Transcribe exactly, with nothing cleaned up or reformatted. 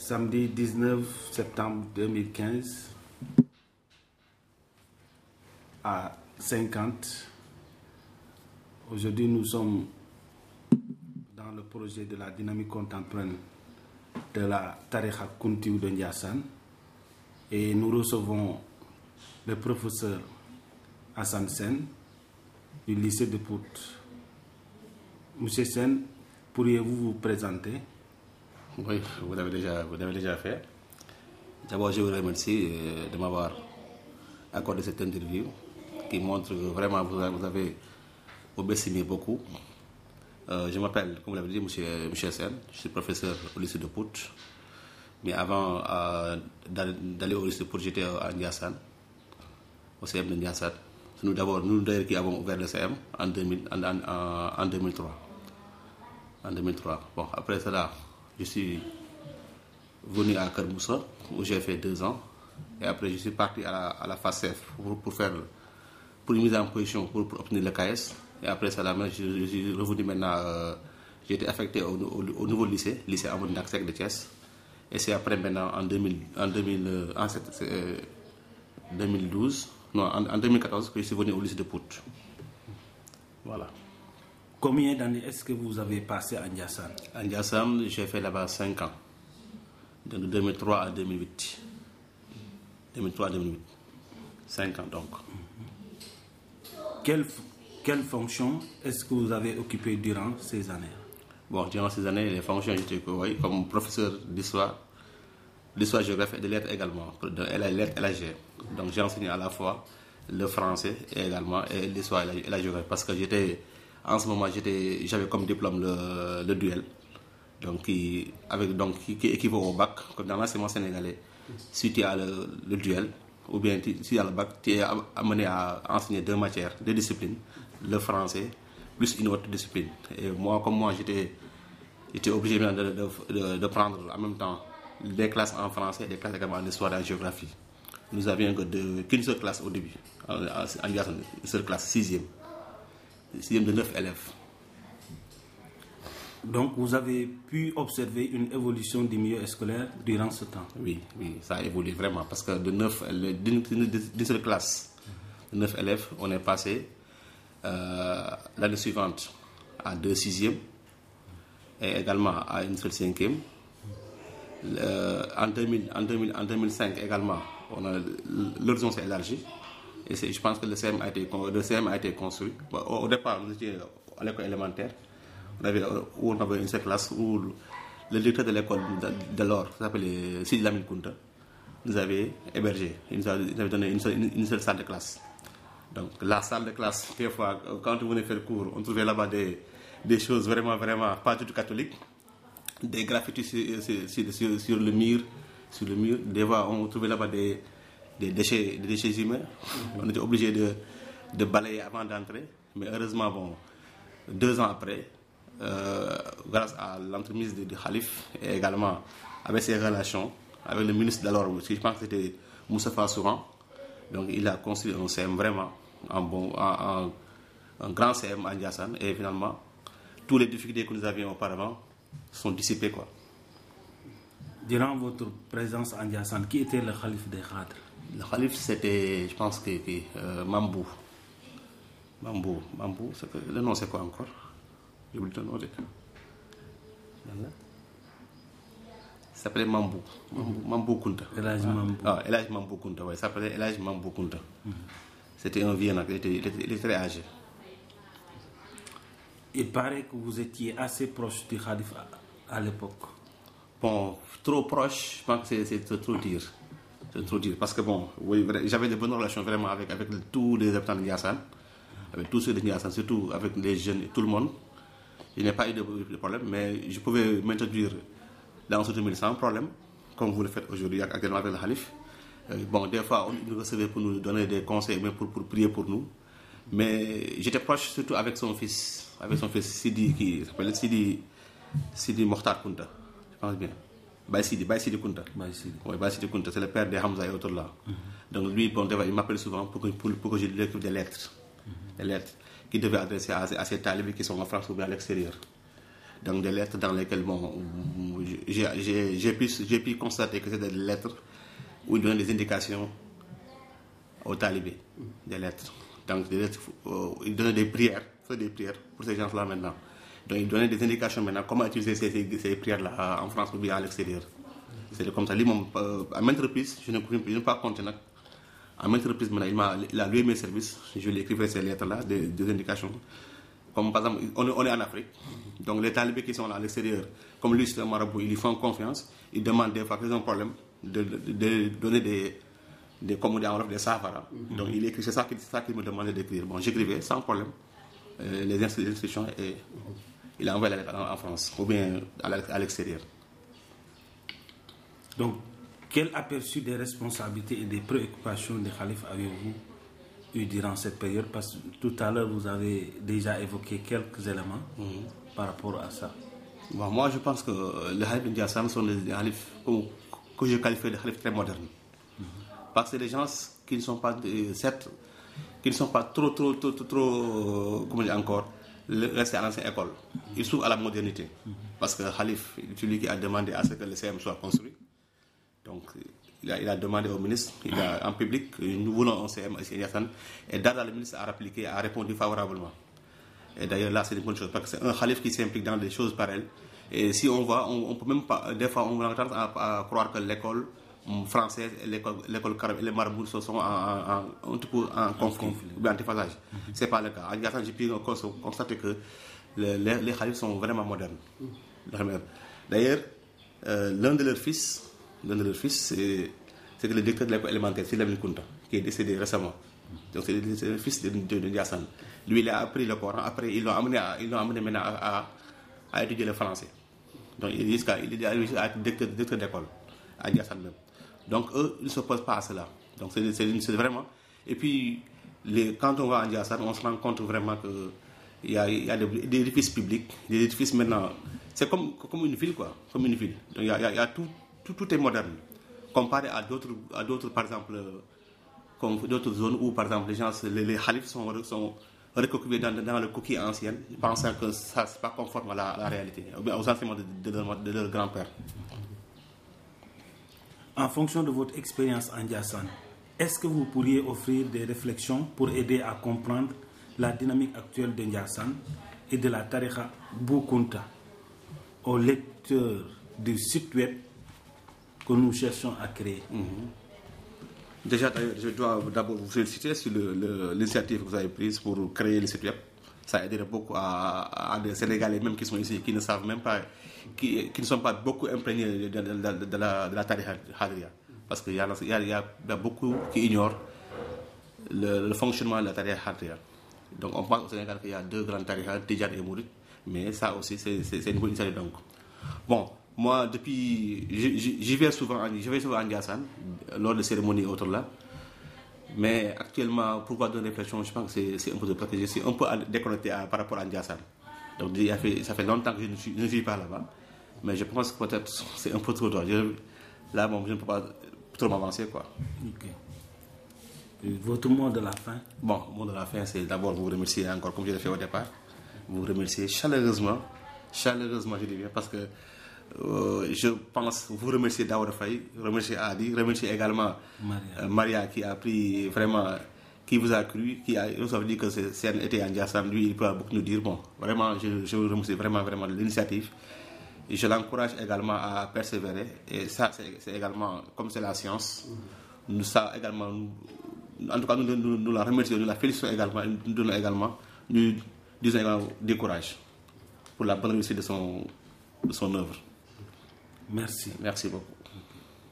samedi dix-neuf septembre deux mille quinze à cinquante. Aujourd'hui, nous sommes dans le projet de la dynamique contemporaine de la Tariqa Kountiou de Ndiassane et nous recevons le professeur Hassan Sène du lycée de Pout. Monsieur Sène, pourriez-vous vous présenter? Oui, vous l'avez déjà, vous l'avez déjà fait. D'abord, je vous remercie de m'avoir accordé cette interview qui montre que vraiment vous avez obéissé beaucoup. Euh, je m'appelle, comme vous l'avez dit, monsieur, monsieur Sène, je suis professeur au lycée de Pout. Mais avant euh, d'aller au lycée de Pout, j'étais à Ndiassane, au C M de Ndiassane. C'est nous d'abord, nous d'ailleurs qui avons ouvert le C M en, deux mille, en, en, en deux mille trois. En deux mille trois. Bon, après cela, je suis venu à Kermoussa où j'ai fait deux ans. Et après, je suis parti à la, à la FACEF pour, pour faire pour une mise en position pour, pour obtenir le K S. Et après cela, je, je suis revenu maintenant. Euh, j'ai été affecté au, au, au nouveau lycée, lycée Amadou Ndaksek de Thiès. Et c'est après maintenant en, deux mille, en, deux mille, en euh, deux mille douze, non, en, en deux mille quatorze que je suis venu au lycée de Pout. Voilà. Combien d'années est-ce que vous avez passé à Ndiassane? À Ndiassane, j'ai fait là-bas cinq ans. De deux mille trois à deux mille huit. deux mille trois à deux mille huit. cinq ans donc. Quelle, quelle fonction est-ce que vous avez occupée durant ces années? Bon, durant ces années, les fonctions, j'étais oui, comme professeur d'histoire, d'histoire géographie et de lettres également, de lettres et la G. Donc j'ai enseigné à la fois le français et également et l'histoire et la, et la géographie parce que j'étais, en ce moment, j'étais, j'avais comme diplôme le, le duel, donc qui, avec, donc, qui, qui équivaut au bac, comme dans l'enseignement sénégalais. Si tu as le, le duel, ou bien tu, si tu as le bac, tu es amené à enseigner deux matières, deux disciplines, le français plus une autre discipline. Et moi, comme moi, j'étais, j'étais obligé de, de, de, de prendre en même temps des classes en français et des classes également en histoire et en géographie. Nous avions qu'une seule classe au début, en, en, une seule classe, sixième. Sixième de neuf élèves. Donc vous avez pu observer une évolution du milieu scolaire durant ce temps? Oui, oui, ça a évolué vraiment parce que de neuf, d'une seule classe, de neuf élèves, on est passé euh, l'année suivante à deux sixièmes et également à une seule cinquième. Euh, en, deux mille, en, deux mille, en deux mille cinq également, on a, l'horizon s'est élargi et je pense que le C M a été, le C M a été construit. Au, au départ, nous étions à l'école élémentaire. On avait, où on avait une seule classe où le directeur de l'école de, de l'Or, qui s'appelait Sidi Lamine Kounta, nous avait hébergé. Il nous avait donné une seule, une, une seule salle de classe. Donc la salle de classe, des fois, quand on venait faire cours, on trouvait là-bas des, des choses vraiment, vraiment pas du tout catholiques. Des graffitis sur, sur, sur, sur le mur. Sur le mur. Des fois, on trouvait là-bas des, des, déchets, des déchets humains. On était obligé de, de balayer avant d'entrer. Mais heureusement, bon, deux ans après, Euh, grâce à l'entremise de, de Khalif et également avec ses relations avec le ministre d'alors, je pense que c'était Moustapha Souran, donc il a construit un C M vraiment un, bon, un, un, un grand C M à Ndiassane et finalement toutes les difficultés que nous avions auparavant sont dissipées quoi. Durant votre présence à Ndiassane, qui était le Khalif des Khadres? Le Khalif c'était, je pense que euh, Mambou. Mambou, Mambou, c'est que, le nom c'est quoi encore? J'ai oublié ton nom. Il s'appelait Mambou. Mambou, Mambou Kounta. Elhadji Mambou. Ah, Elhadji Mambou Kounta, oui. Il s'appelait Elhadji Mambou Kounta. Mm-hmm. C'était un vieux, il était, il, était, il était très âgé. Il paraît que vous étiez assez proche du Khalif à, à l'époque. Bon, trop proche, je pense que c'est, c'est trop dire. C'est trop dire. Parce que bon, oui, j'avais de bonnes relations vraiment avec, avec tous les habitants de Ndiassane, avec tous ceux de Ndiassane, surtout avec les jeunes et tout le monde. Je n'ai pas eu de, de problème, mais je pouvais m'introduire dans ce domaine sans problème, comme vous le faites aujourd'hui actuellement avec le Khalif. Euh, bon, des fois, on nous recevait pour nous donner des conseils, même pour, pour prier pour nous. Mais j'étais proche surtout avec son fils, avec son fils Sidi, qui s'appelle Sidi, Sidi Mokhtar Kounta, je pense bien. Baye Sidi, Baye Sidi Kounta. Baye Sidi. Oui, Baye Sidi Kounta, c'est le père de Hamza et autres là. Mm-hmm. Donc lui, bon, il m'appelle souvent pour que, pour, pour que je lui écrive des lettres. Mm-hmm. Des lettres qu'il devait adresser à, à ces talibés qui sont en France ou bien à l'extérieur. donc des lettres dans lesquelles bon, j'ai, j'ai, j'ai, pu, j'ai pu constater que c'était des lettres où il donnait des indications aux talibés, des lettres. Donc des lettres, euh, il donnait des prières, des prières pour ces gens-là maintenant. Donc il donnait des indications maintenant comment utiliser ces, ces, ces prières-là en France ou bien à l'extérieur. C'est comme ça. Lui, mon, euh, à maintes reprises, je ne peux pas compter. À maintes reprises, maintenant, il, m'a, il a loué mes services. Je lui écrivais ces lettres-là, des, des indications. Comme par exemple, on, on est en Afrique. Donc les talibés qui sont là à l'extérieur, comme lui, c'est un marabout, ils lui font confiance. Ils demandent des fois qu'ils ont un problème de, de, de donner des, des commandes en des safara. Mm-hmm. Donc il écrit, c'est ça, c'est ça qu'il me demandait d'écrire. Bon, j'écrivais sans problème euh, les instructions et mm-hmm. il a envoyé la lettre en, en France ou bien à l'extérieur. Donc, quel aperçu des responsabilités et des préoccupations des khalifes avez-vous eu durant cette période? Parce que tout à l'heure, vous avez déjà évoqué quelques éléments mm-hmm. par rapport à ça. Bon, moi, je pense que les khalifes Ndiassane sont des khalifes que je qualifie de khalifes très modernes. Mm-hmm. Parce que c'est des gens qui ne sont pas, certes, qui ne sont pas trop, trop, trop, trop, trop comment dire encore, restés à l'ancienne école. Ils s'ouvrent à la modernité. Mm-hmm. Parce que le khalif, c'est lui qui a demandé à ce que le C M soit construit. Donc, il a, il a demandé au ministre, il a, en public, nous voulons un C M ici à Ndiassane. Et Dada, le ministre, a appliqué, a répondu favorablement. Et d'ailleurs, là, c'est une bonne chose, parce que c'est un khalif qui s'implique dans des choses pareilles. Et si on voit, on, on peut même pas, des fois, on a tendance à, à croire que l'école française et l'école, l'école carabe et les marabouts sont en, en, en, un petit peu en conflit, ou bien en déphasage. Mm-hmm. Ce n'est pas le cas. À Ndiassane, j'ai pu constater que les, les, les khalifs sont vraiment modernes. Mm-hmm. D'ailleurs, euh, l'un de leurs fils, l'un de leurs fils, c'est, c'est le directeur de l'école élémentaire, c'est Lamine Kounta, qui est décédé récemment. Donc c'est le, c'est le fils de, de, de Ndiassane. Lui, il a appris le Coran. Après, ils l'ont amené, à, ils l'ont amené maintenant à, à, à étudier le français. Donc il est jusqu'à il est arrivé à être directeur, directeur d'école à Ndiassane même. Donc eux, ils ne s'opposent pas à cela. Donc c'est, c'est, c'est vraiment. Et puis les, quand on va à Ndiassane, on se rend compte vraiment que il y a, il y a des, des édifices publics, des édifices maintenant. C'est comme, comme une ville, quoi, comme une ville. Donc il y a, il y a tout, tout, tout est moderne. Comparé à d'autres, à d'autres, par exemple, comme d'autres zones où, par exemple, les gens, les, les khalifs sont, sont recouvés dans, dans le coquille ancienne, pensant que ça n'est pas conforme à la, à la réalité, ou bien aux enseignements de, de, de, de leur grand-père. En fonction de votre expérience en Ndiassane, est-ce que vous pourriez offrir des réflexions pour aider à comprendre la dynamique actuelle de Ndiassane et de la tariqa Bou Kounta aux lecteurs du site web que nous cherchons à créer? Mm-hmm. Déjà, je dois d'abord vous féliciter sur le, le, l'initiative que vous avez prise pour créer le site web. Ça aiderait beaucoup à, à des Sénégalais même qui sont ici, qui ne savent même pas, qui, qui ne sont pas beaucoup imprégnés de, de, de, de, de la, de la tariqa Hadria. Parce qu'il y a, il y a, il y a beaucoup qui ignorent le, le fonctionnement de la tariqa Hadria. Donc on pense au Sénégal qu'il y a deux grandes tariqas, Tidjane et Mouride, mais ça aussi c'est, c'est, c'est une bonne initiative. Donc, bon, moi depuis, j'y vais souvent, je vais souvent à Ndiassane lors de cérémonies et autres là. Mais actuellement, pour avoir de réflexion, je pense que c'est, c'est un peu de parce que je suis un peu déconnecté à, par rapport à Ndiassane. Donc il a fait, ça fait longtemps que je ne suis, je ne suis pas là-bas. Mais je pense que peut-être c'est un peu trop tôt. Je, là, bon, je ne peux pas trop m'avancer, quoi. Ok. Et votre mot de la fin? Bon, le mot de la fin, c'est d'abord vous remercier encore, comme je l'ai fait au départ. Vous remercier chaleureusement, chaleureusement, je dis bien, parce que Euh, je pense vous remercier Daouda Faye, remercier Adi, remercier également Maria. Euh, Maria qui a pris vraiment, qui vous a cru, qui a nous a dit que c'est était en Ndiassane, lui il peut beaucoup nous dire. Bon, vraiment, je, je vous remercie vraiment, vraiment de l'initiative. Et je l'encourage également à persévérer. Et ça, c'est, c'est également, comme c'est la science, nous ça également, en tout cas, nous, nous, nous la remercions, nous la félicitons également, nous donnons également, nous disons également du courage pour la bonne réussite de son, de son œuvre. Merci. Merci beaucoup.